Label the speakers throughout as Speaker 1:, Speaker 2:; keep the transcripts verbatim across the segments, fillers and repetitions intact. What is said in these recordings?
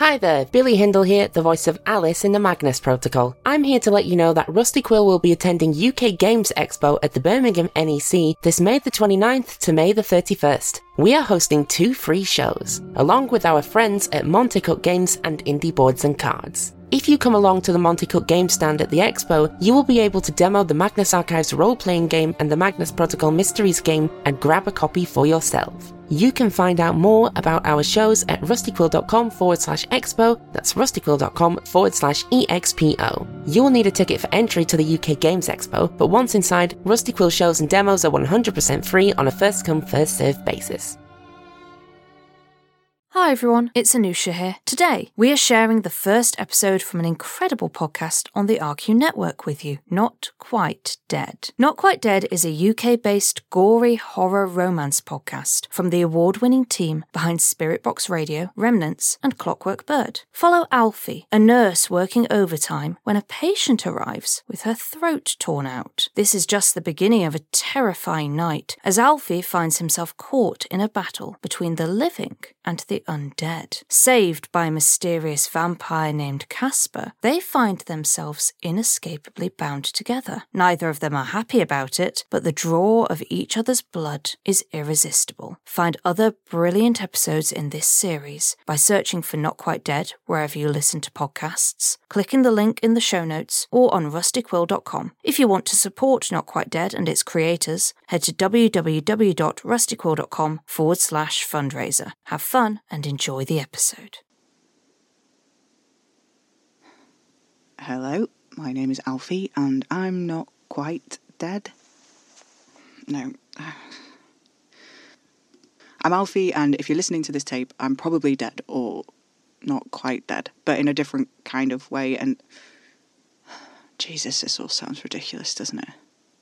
Speaker 1: Hi there, Billy Hindle here, the voice of Alice in the Magnus Protocol. I'm here to let you know that Rusty Quill will be attending U K Games Expo at the Birmingham N E C this May the twenty-ninth to May the thirty-first. We are hosting two free shows, along with our friends at Monte Cook Games and Indie Boards and Cards. If you come along to the Monte Cook Game stand at the expo, you will be able to demo the Magnus Archives role-playing game and the Magnus Protocol Mysteries game and grab a copy for yourself. You can find out more about our shows at rustyquill.com forward slash expo, that's rustyquill.com forward slash expo. You will need a ticket for entry to the U K Games Expo, but once inside, Rusty Quill shows and demos are one hundred percent free on a first-come, first-served basis.
Speaker 2: Hi everyone, it's Anusha here. Today, we are sharing the first episode from an incredible podcast on the R Q Network with you, Not Quite Dead. Not Quite Dead is a U K-based gory horror romance podcast from the award-winning team behind Spirit Box Radio, Remnants, and Clockwork Bird. Follow Alfie, a nurse working overtime, when a patient arrives with her throat torn out. This is just the beginning of a terrifying night, as Alfie finds himself caught in a battle between the living and the undead. Saved by a mysterious vampire named Casper, they find themselves inescapably bound together. Neither of them are happy about it, but the draw of each other's blood is irresistible. Find other brilliant episodes in this series by searching for Not Quite Dead wherever you listen to podcasts, clicking the link in the show notes, or on rustyquill dot com. If you want to support Not Quite Dead and its creators, head to www.rustyquill.com forward slash fundraiser. Have fun and enjoy the episode.
Speaker 3: Hello, my name is Alfie, and I'm not quite dead. No. I'm Alfie, and if you're listening to this tape, I'm probably dead, or not quite dead, but in a different kind of way, and... Jesus, this all sounds ridiculous, doesn't it?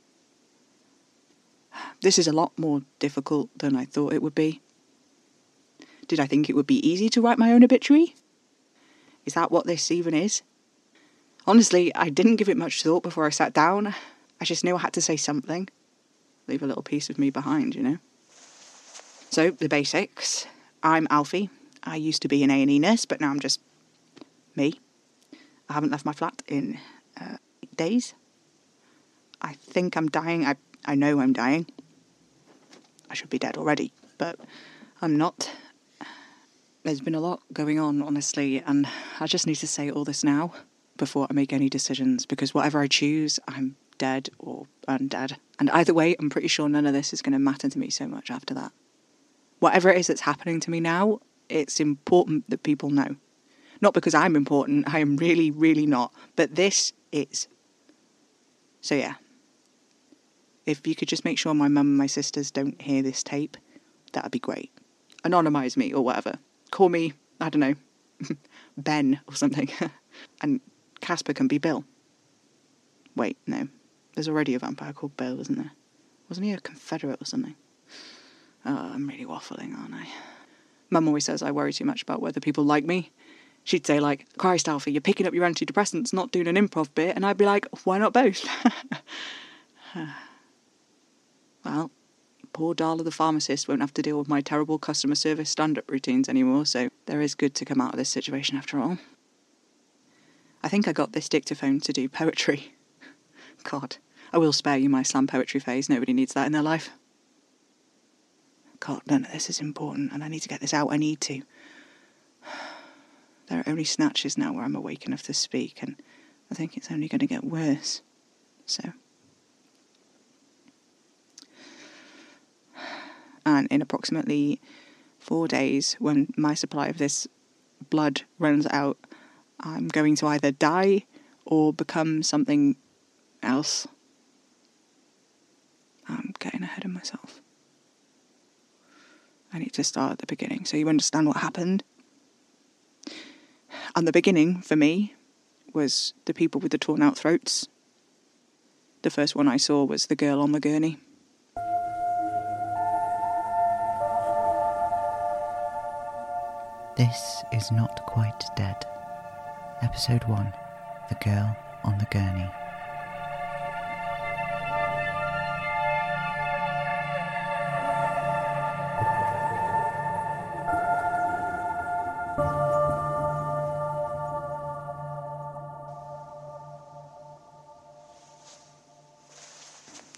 Speaker 3: This is a lot more difficult than I thought it would be. Did I think it would be easy to write my own obituary? Is that what this even is? Honestly, I didn't give it much thought before I sat down. I just knew I had to say something. Leave a little piece of me behind, you know? So, the basics. I'm Alfie. I used to be an A and E nurse, but now I'm just me. I haven't left my flat in uh, eight days. I think I'm dying. I, I know I'm dying. I should be dead already, but I'm not. There's been a lot going on, honestly, and I just need to say all this now before I make any decisions, because whatever I choose, I'm dead or undead. And either way, I'm pretty sure none of this is going to matter to me so much after that. Whatever it is that's happening to me now, it's important that people know. Not because I'm important, I am really, really not, but this is. So yeah. If you could just make sure my mum and my sisters don't hear this tape, that'd be great. Anonymise me or whatever. Call me, I don't know, Ben or something. And Casper can be Bill. Wait, no. There's already a vampire called Bill, isn't there? Wasn't he a Confederate or something? Oh, I'm really waffling, aren't I? Mum always says I worry too much about whether people like me. She'd say, like, Christ, Alfie, you're picking up your antidepressants, not doing an improv bit. And I'd be like, why not both? Well, poor Darla the pharmacist won't have to deal with my terrible customer service stand-up routines anymore, so there is good to come out of this situation after all. I think I got this dictaphone to do poetry. God, I will spare you my slam poetry phase. Nobody needs that in their life. God, none of this is important, and I need to get this out. I need to. There are only snatches now where I'm awake enough to speak, and I think it's only going to get worse. So... And in approximately four days, when my supply of this blood runs out, I'm going to either die or become something else. I'm getting ahead of myself. I need to start at the beginning so you understand what happened. And the beginning, for me, was the people with the torn out throats. The first one I saw was the girl on the gurney.
Speaker 4: This is Not Quite Dead. Episode one, The Girl on the Gurney.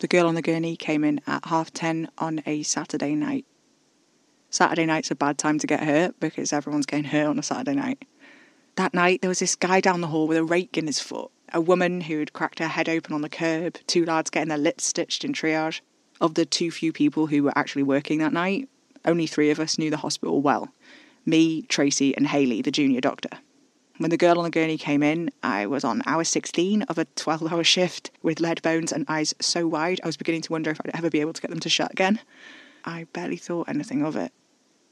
Speaker 3: The girl on the gurney came in at half ten on a Saturday night. Saturday night's a bad time to get hurt because everyone's getting hurt on a Saturday night. That night, there was this guy down the hall with a rake in his foot, a woman who'd cracked her head open on the curb, two lads getting their lips stitched in triage. Of the too few people who were actually working that night, only three of us knew the hospital well. Me, Tracy and Hayley, the junior doctor. When the girl on the gurney came in, I was on hour sixteen of a twelve-hour shift with lead bones and eyes so wide I was beginning to wonder if I'd ever be able to get them to shut again. I barely thought anything of it.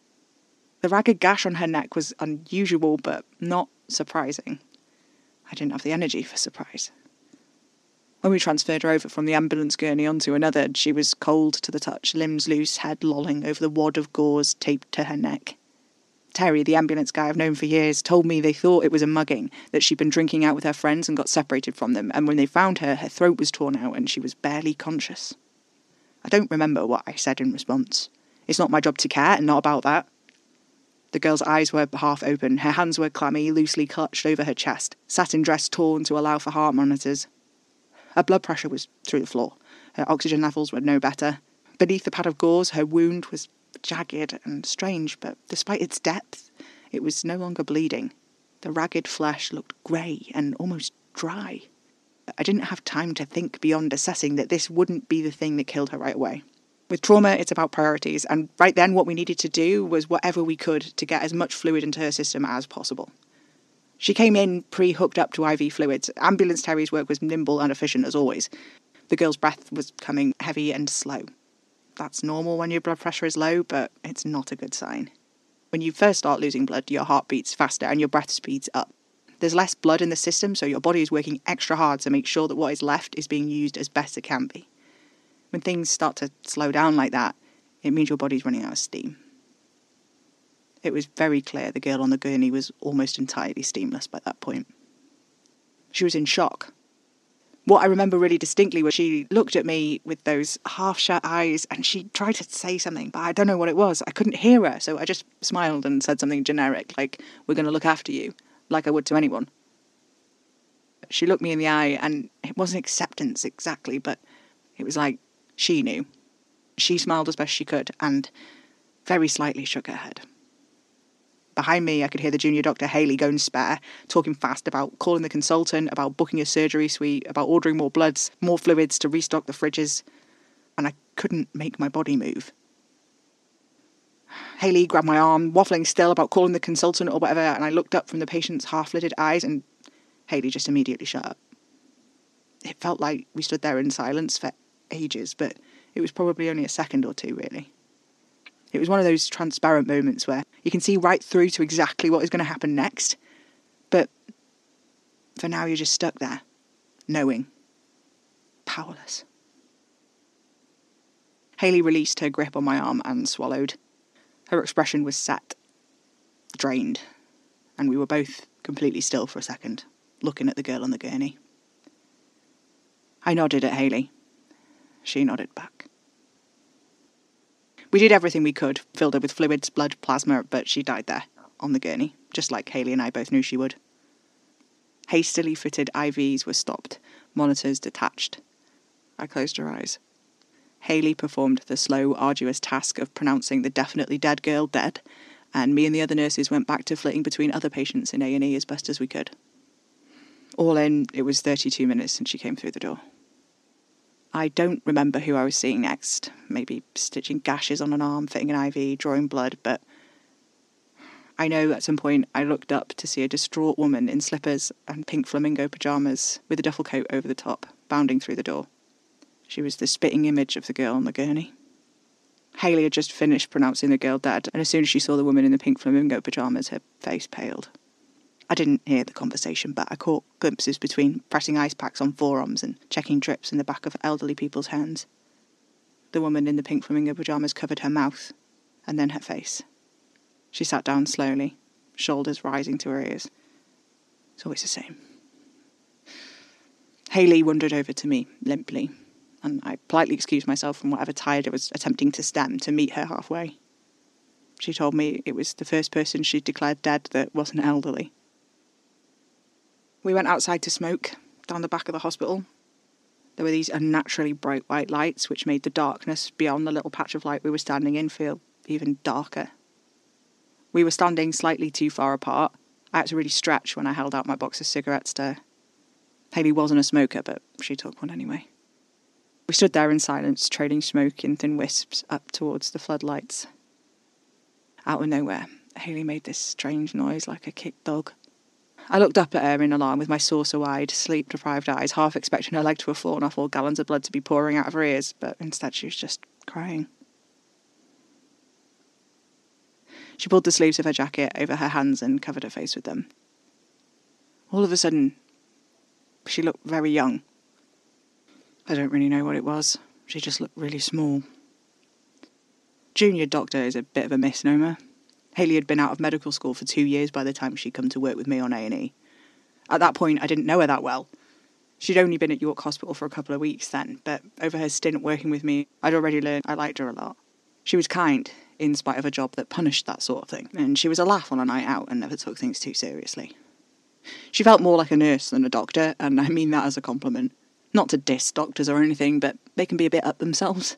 Speaker 3: The ragged gash on her neck was unusual but not surprising. I didn't have the energy for surprise. When we transferred her over from the ambulance gurney onto another, she was cold to the touch, limbs loose, head lolling over the wad of gauze taped to her neck. Terry, the ambulance guy I've known for years, told me they thought it was a mugging, that she'd been drinking out with her friends and got separated from them, and when they found her, her throat was torn out and she was barely conscious. I don't remember what I said in response. It's not my job to care, and not about that. The girl's eyes were half open, her hands were clammy, loosely clutched over her chest, satin dress torn to allow for heart monitors. Her blood pressure was through the floor. Her oxygen levels were no better. Beneath the pad of gauze, her wound was jagged and strange, but despite its depth, it was no longer bleeding. The ragged flesh looked grey and almost dry. I didn't have time to think beyond assessing that this wouldn't be the thing that killed her right away. With trauma, it's about priorities, and right then what we needed to do was whatever we could to get as much fluid into her system as possible. She came in pre-hooked up to I V fluids. Ambulance Terry's work was nimble and efficient as always. The girl's breath was coming heavy and slow. That's normal when your blood pressure is low, but it's not a good sign. When you first start losing blood, your heart beats faster and your breath speeds up. There's less blood in the system, so your body is working extra hard to make sure that what is left is being used as best it can be. When things start to slow down like that, it means your body's running out of steam. It was very clear the girl on the gurney was almost entirely steamless by that point. She was in shock. What I remember really distinctly was she looked at me with those half-shut eyes and she tried to say something, but I don't know what it was. I couldn't hear her, so I just smiled and said something generic, like, "We're going to look after you," like I would to anyone. She looked me in the eye, and it wasn't acceptance exactly, but it was like she knew. She smiled as best she could and very slightly shook her head. Behind me, I could hear the junior doctor, Hayley, going spare, talking fast about calling the consultant, about booking a surgery suite, about ordering more bloods, more fluids to restock the fridges, and I couldn't make my body move. Hayley grabbed my arm, waffling still about calling the consultant or whatever, and I looked up from the patient's half-lidded eyes, and Hayley just immediately shut up. It felt like we stood there in silence for ages, but it was probably only a second or two, really. It was one of those transparent moments where you can see right through to exactly what is going to happen next. But for now, you're just stuck there, knowing, powerless. Hayley released her grip on my arm and swallowed. Her expression was set, drained, and we were both completely still for a second, looking at the girl on the gurney. I nodded at Hayley. She nodded back. We did everything we could, filled her with fluids, blood, plasma, but she died there, on the gurney, just like Hayley and I both knew she would. Hastily fitted I Vs were stopped, monitors detached. I closed her eyes. Hayley performed the slow, arduous task of pronouncing the definitely dead girl dead, and me and the other nurses went back to flitting between other patients in A and E as best as we could. All in, it was thirty-two minutes since she came through the door. I don't remember who I was seeing next, maybe stitching gashes on an arm, fitting an I V, drawing blood, but I know at some point I looked up to see a distraught woman in slippers and pink flamingo pyjamas with a duffel coat over the top, bounding through the door. She was the spitting image of the girl on the gurney. Hayley had just finished pronouncing the girl dead, and as soon as she saw the woman in the pink flamingo pyjamas, her face paled. I didn't hear the conversation, but I caught glimpses between pressing ice packs on forearms and checking drips in the back of elderly people's hands. The woman in the pink flamingo pyjamas covered her mouth, and then her face. She sat down slowly, shoulders rising to her ears. It's always the same. Hayley wandered over to me, limply, and I politely excused myself from whatever tide I was attempting to stem to meet her halfway. She told me it was the first person she'd declared dead that wasn't elderly. We went outside to smoke, down the back of the hospital. There were these unnaturally bright white lights which made the darkness beyond the little patch of light we were standing in feel even darker. We were standing slightly too far apart. I had to really stretch when I held out my box of cigarettes to her. Hayley wasn't a smoker, but she took one anyway. We stood there in silence, trailing smoke in thin wisps up towards the floodlights. Out of nowhere, Hayley made this strange noise like a kicked dog. I looked up at her in alarm with my saucer-wide, sleep-deprived eyes, half expecting her leg to have fallen off or gallons of blood to be pouring out of her ears, but instead she was just crying. She pulled the sleeves of her jacket over her hands and covered her face with them. All of a sudden, she looked very young. I don't really know what it was. She just looked really small. Junior doctor is a bit of a misnomer. Hayley had been out of medical school for two years by the time she'd come to work with me on A and E. At that point, I didn't know her that well. She'd only been at York Hospital for a couple of weeks then, but over her stint working with me, I'd already learned I liked her a lot. She was kind, in spite of a job that punished that sort of thing, and she was a laugh on a night out and never took things too seriously. She felt more like a nurse than a doctor, and I mean that as a compliment. Not to diss doctors or anything, but they can be a bit up themselves.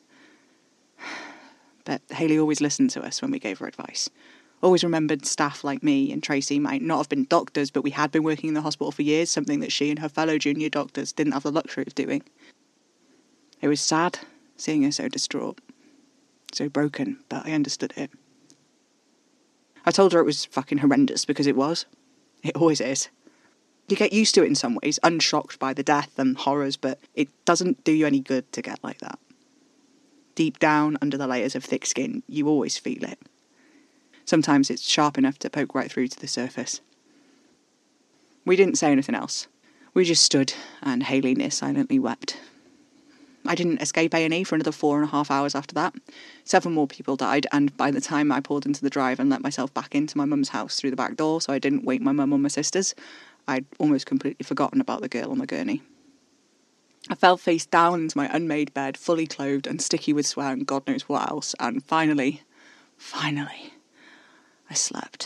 Speaker 3: But Hayley always listened to us when we gave her advice. Always remembered staff like me and Tracy might not have been doctors, but we had been working in the hospital for years, something that she and her fellow junior doctors didn't have the luxury of doing. It was sad seeing her so distraught, so broken, but I understood it. I told her it was fucking horrendous, because it was. It always is. You get used to it in some ways, unshocked by the death and horrors, but it doesn't do you any good to get like that. Deep down, under the layers of thick skin, you always feel it. Sometimes it's sharp enough to poke right through to the surface. We didn't say anything else. We just stood, and Hayley near silently wept. I didn't escape A and E for another four and a half hours after that. Seven more people died, and by the time I pulled into the drive and let myself back into my mum's house through the back door so I didn't wake my mum or my sisters, I'd almost completely forgotten about the girl on the gurney. I fell face down into my unmade bed, fully clothed and sticky with sweat and God knows what else, and finally, finally, I slept.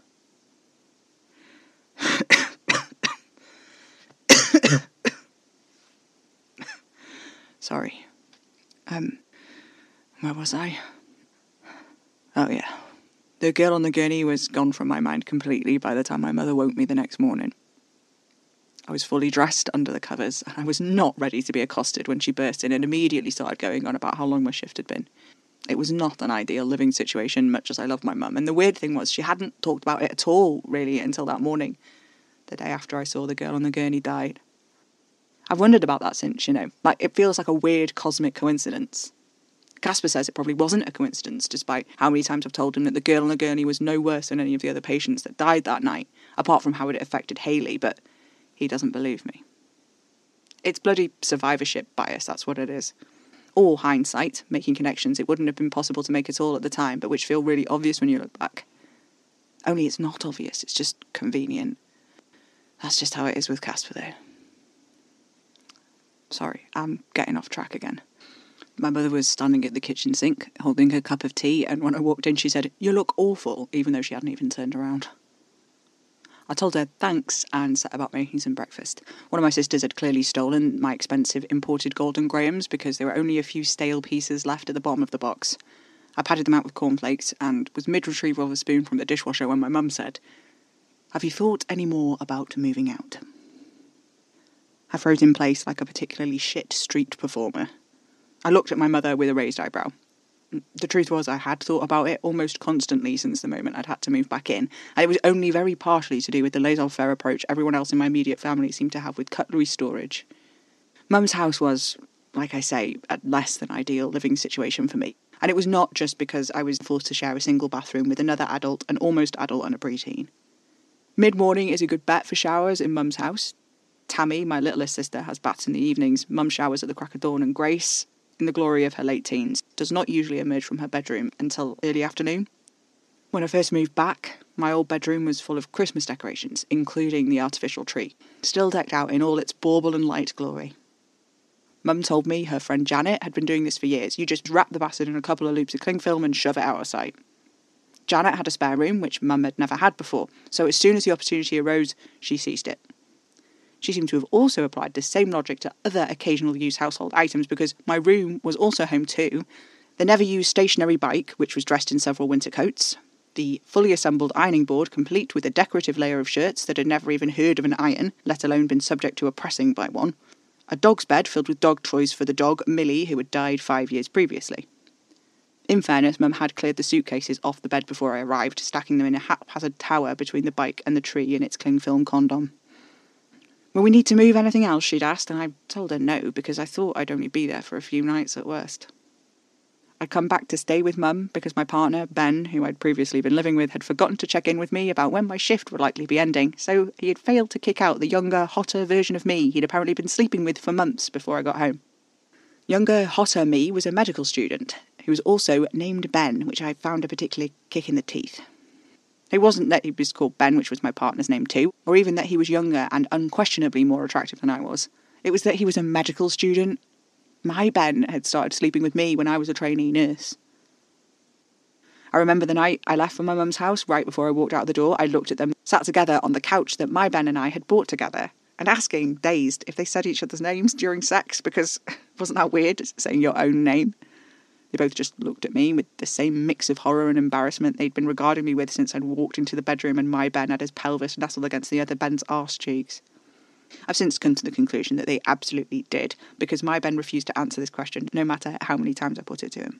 Speaker 3: Sorry. Um, where was I? Oh yeah. The girl on the gurney was gone from my mind completely by the time my mother woke me the next morning. I was fully dressed under the covers, and I was not ready to be accosted when she burst in and immediately started going on about how long my shift had been. It was not an ideal living situation, much as I loved my mum, and the weird thing was she hadn't talked about it at all, really, until that morning, the day after I saw the girl on the gurney died. I've wondered about that since, you know, like it feels like a weird cosmic coincidence. Casper says it probably wasn't a coincidence, despite how many times I've told him that the girl on the gurney was no worse than any of the other patients that died that night, apart from how it affected Hayley, but he doesn't believe me. It's bloody survivorship bias, that's what it is. All hindsight, making connections it wouldn't have been possible to make at all at the time, but which feel really obvious when you look back. Only it's not obvious, it's just convenient. That's just how it is with Casper, though. Sorry, I'm getting off track again. My mother was standing at the kitchen sink, holding her cup of tea, and when I walked in she said, "You look awful," even though she hadn't even turned around. I told her thanks and set about making some breakfast. One of my sisters had clearly stolen my expensive imported Golden Grahams because there were only a few stale pieces left at the bottom of the box. I patted them out with cornflakes and was mid-retrieval of a spoon from the dishwasher when my mum said, "Have you thought any more about moving out?" I froze in place like a particularly shit street performer. I looked at my mother with a raised eyebrow. The truth was I had thought about it almost constantly since the moment I'd had to move back in, and it was only very partially to do with the laissez-faire approach everyone else in my immediate family seemed to have with cutlery storage. Mum's house was, like I say, a less than ideal living situation for me, and it was not just because I was forced to share a single bathroom with another adult, an almost adult and a preteen. Mid-morning is a good bet for showers in Mum's house. Tammy, my littlest sister, has baths in the evenings. Mum showers at the crack of dawn, and Grace, in the glory of her late teens, does not usually emerge from her bedroom until early afternoon. When I first moved back, my old bedroom was full of Christmas decorations, including the artificial tree, still decked out in all its bauble and light glory. Mum told me her friend Janet had been doing this for years. You just wrap the bastard in a couple of loops of cling film and shove it out of sight. Janet had a spare room, which Mum had never had before, so as soon as the opportunity arose, she seized it. She seemed to have also applied the same logic to other occasional use household items, because my room was also home too. The never-used stationary bike, which was dressed in several winter coats. The fully assembled ironing board, complete with a decorative layer of shirts that had never even heard of an iron, let alone been subject to a pressing by one. A dog's bed filled with dog toys for the dog, Millie, who had died five years previously. In fairness, Mum had cleared the suitcases off the bed before I arrived, stacking them in a haphazard tower between the bike and the tree in its cling film condom. Will we need to move anything else, she'd asked, and I told her no, because I thought I'd only be there for a few nights at worst. I'd come back to stay with Mum because my partner, Ben, who I'd previously been living with, had forgotten to check in with me about when my shift would likely be ending, so he had failed to kick out the younger, hotter version of me he'd apparently been sleeping with for months before I got home. Younger, hotter me was a medical student, who was also named Ben, which I found a particular kick in the teeth. It wasn't that he was called Ben, which was my partner's name too, or even that he was younger and unquestionably more attractive than I was. It was that he was a medical student. My Ben had started sleeping with me when I was a trainee nurse. I remember the night I left for my mum's house, right before I walked out the door, I looked at them, sat together on the couch that my Ben and I had bought together, and asking, dazed, if they said each other's names during sex, because wasn't that weird, saying your own name? They both just looked at me with the same mix of horror and embarrassment they'd been regarding me with since I'd walked into the bedroom and my Ben had his pelvis nestled against the other Ben's arse cheeks. I've since come to the conclusion that they absolutely did, because my Ben refused to answer this question, no matter how many times I put it to him.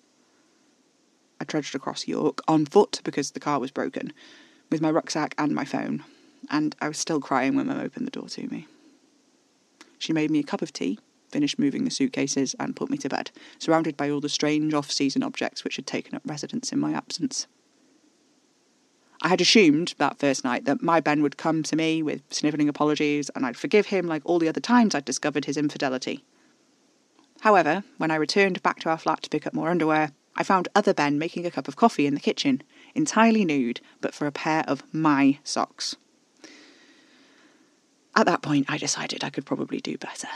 Speaker 3: I trudged across York, on foot because the car was broken, with my rucksack and my phone, and I was still crying when Mum opened the door to me. She made me a cup of tea, finished moving the suitcases, and put me to bed, surrounded by all the strange off-season objects which had taken up residence in my absence. I had assumed that first night that my Ben would come to me with snivelling apologies, and I'd forgive him like all the other times I'd discovered his infidelity. However, when I returned back to our flat to pick up more underwear, I found other Ben making a cup of coffee in the kitchen, entirely nude, but for a pair of my socks. At that point, I decided I could probably do better.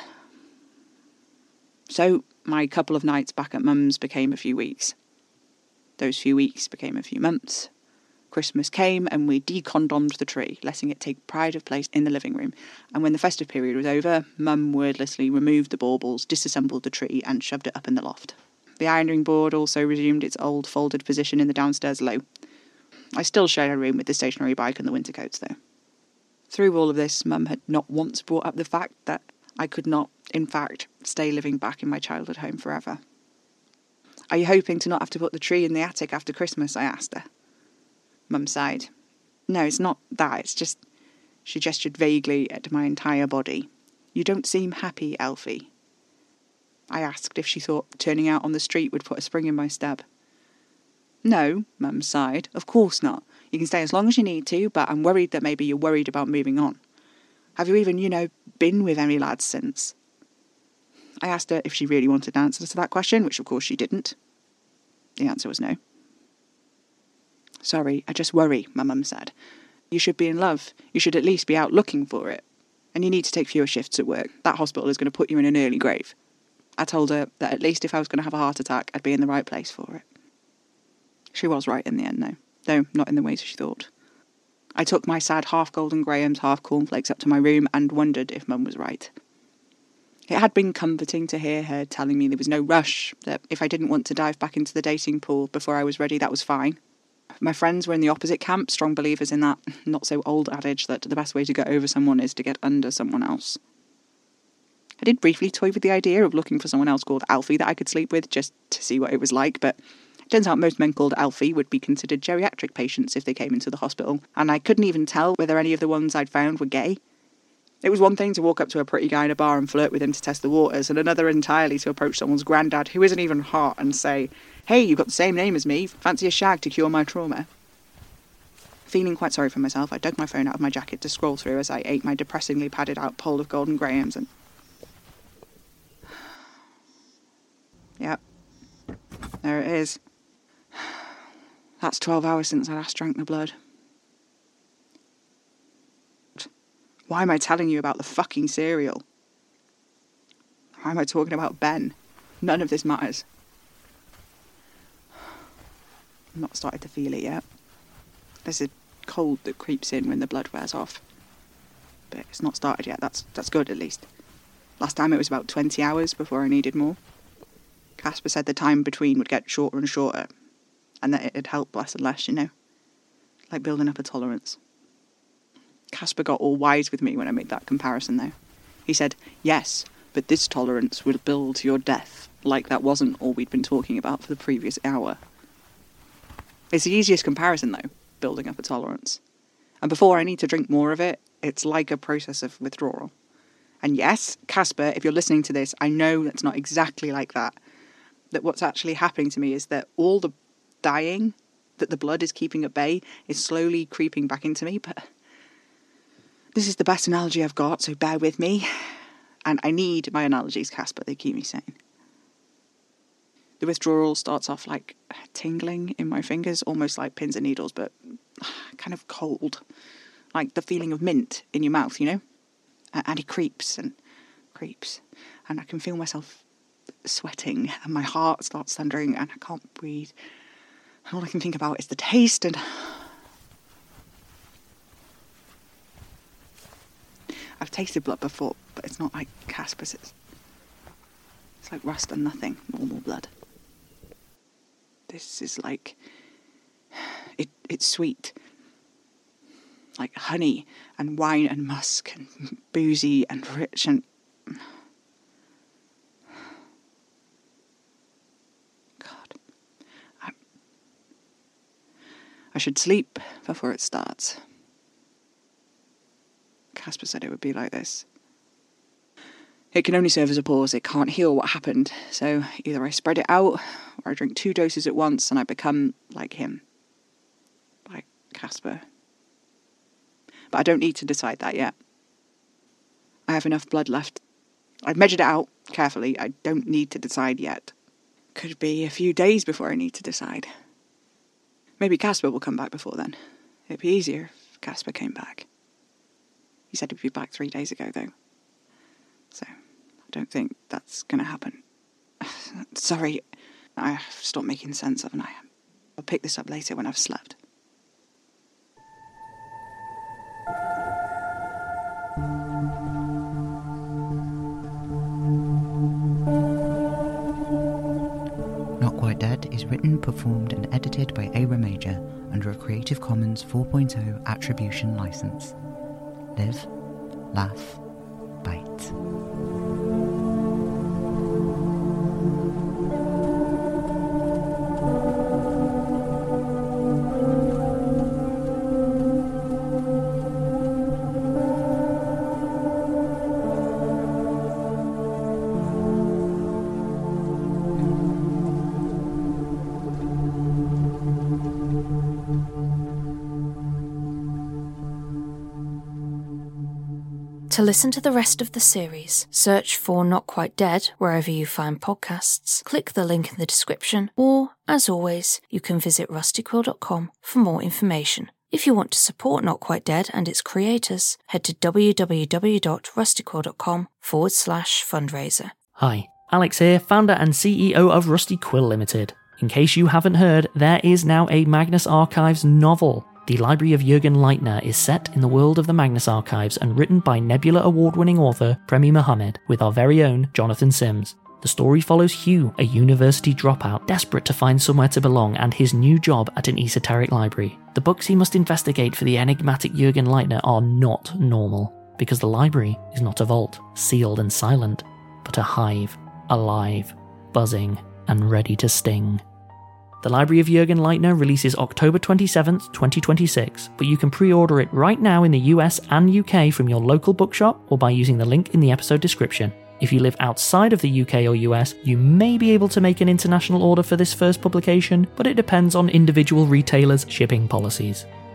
Speaker 3: So, my couple of nights back at Mum's became a few weeks. Those few weeks became a few months. Christmas came and we decondomed the tree, letting it take pride of place in the living room. And when the festive period was over, Mum wordlessly removed the baubles, disassembled the tree and shoved it up in the loft. The ironing board also resumed its old folded position in the downstairs low. I still shared a room with the stationary bike and the winter coats, though. Through all of this, Mum had not once brought up the fact that I could not, in fact, stay living back in my childhood home forever. Are you hoping to not have to put the tree in the attic after Christmas? I asked her. Mum sighed. No, it's not that, it's just... She gestured vaguely at my entire body. You don't seem happy, Alfie. I asked if she thought turning out on the street would put a spring in my step. No, Mum sighed. Of course not. You can stay as long as you need to, but I'm worried that maybe you're worried about moving on. Have you even, you know, been with any lads since? I asked her if she really wanted an answer to that question, which of course she didn't. The answer was no. Sorry, I just worry, my mum said. You should be in love. You should at least be out looking for it. And you need to take fewer shifts at work. That hospital is going to put you in an early grave. I told her that at least if I was going to have a heart attack, I'd be in the right place for it. She was right in the end, though. Though not in the ways she thought. I took my sad half Golden Grahams, half cornflakes up to my room and wondered if Mum was right. It had been comforting to hear her telling me there was no rush, that if I didn't want to dive back into the dating pool before I was ready, that was fine. My friends were in the opposite camp, strong believers in that not-so-old adage that the best way to get over someone is to get under someone else. I did briefly toy with the idea of looking for someone else called Alfie that I could sleep with, just to see what it was like, but it turns out most men called Alfie would be considered geriatric patients if they came into the hospital, and I couldn't even tell whether any of the ones I'd found were gay. It was one thing to walk up to a pretty guy in a bar and flirt with him to test the waters, and another entirely to approach someone's granddad, who isn't even hot, and say, "Hey, you've got the same name as me, fancy a shag to cure my trauma?" Feeling quite sorry for myself, I dug my phone out of my jacket to scroll through as I ate my depressingly padded out bowl of Golden Grahams and... Yep. There it is. That's twelve hours since I last drank the blood. Why am I telling you about the fucking cereal? Why am I talking about Ben? None of this matters. I'm not started to feel it yet. There's a cold that creeps in when the blood wears off. but it's not started yet. That's that's good, at least. Last time it was about twenty hours before I needed more. Casper said the time between would get shorter and shorter, and that it'd help less and less, you know? Like building up a tolerance. Casper got all wise with me when I made that comparison, though. He said, yes, but this tolerance will build to your death, like that wasn't all we'd been talking about for the previous hour. It's the easiest comparison, though, building up a tolerance. And before I need to drink more of it, it's like a process of withdrawal. And yes, Casper, if you're listening to this, I know that's not exactly like that. That what's actually happening to me is that all the dying that the blood is keeping at bay is slowly creeping back into me, but this is the best analogy I've got, so bear with me. And I need my analogies, Casper, they keep me sane. The withdrawal starts off like tingling in my fingers, almost like pins and needles, but kind of cold. Like the feeling of mint in your mouth, you know? And it creeps and creeps. And I can feel myself sweating, and my heart starts thundering, and I can't breathe. And all I can think about is the taste, and I've tasted blood before, but it's not like Casper's. It's, it's like rust and nothing, normal blood. This is like, it. it's sweet. Like honey and wine and musk and boozy and rich and... God. I, I should sleep before it starts. Casper said it would be like this. It can only serve as a pause. It can't heal what happened. So either I spread it out, or I drink two doses at once and I become like him. Like Casper. But I don't need to decide that yet. I have enough blood left. I've measured it out carefully. I don't need to decide yet. Could be a few days before I need to decide. Maybe Casper will come back before then. It'd be easier if Casper came back. He said he'd be back three days ago, though. So, I don't think that's going to happen. Sorry, I've stopped making sense, haven't I? I'll pick this up later when I've slept.
Speaker 4: Not Quite Dead is written, performed and edited by Ava Major under a Creative Commons four point oh Attribution License. Live, laugh, bite.
Speaker 2: To listen to the rest of the series, search for Not Quite Dead wherever you find podcasts, click the link in the description, or, as always, you can visit rusty quill dot com for more information. If you want to support Not Quite Dead and its creators, head to www.rustyquill.com forward slash fundraiser.
Speaker 5: Hi, Alex here, founder and C E O of Rusty Quill Limited. In case you haven't heard, there is now a Magnus Archives novel. The Library of Jürgen Leitner is set in the world of the Magnus Archives and written by Nebula Award-winning author Premi Mohammed with our very own Jonathan Sims. The story follows Hugh, a university dropout, desperate to find somewhere to belong, and his new job at an esoteric library. The books he must investigate for the enigmatic Jürgen Leitner are not normal, because the library is not a vault, sealed and silent, but a hive, alive, buzzing, and ready to sting. The Library of Jürgen Leitner releases October twenty-seventh, twenty twenty-six, but you can pre-order it right now in the U S and U K from your local bookshop or by using the link in the episode description. If you live outside of the U K or U S, you may be able to make an international order for this first publication, but it depends on individual retailers' shipping policies.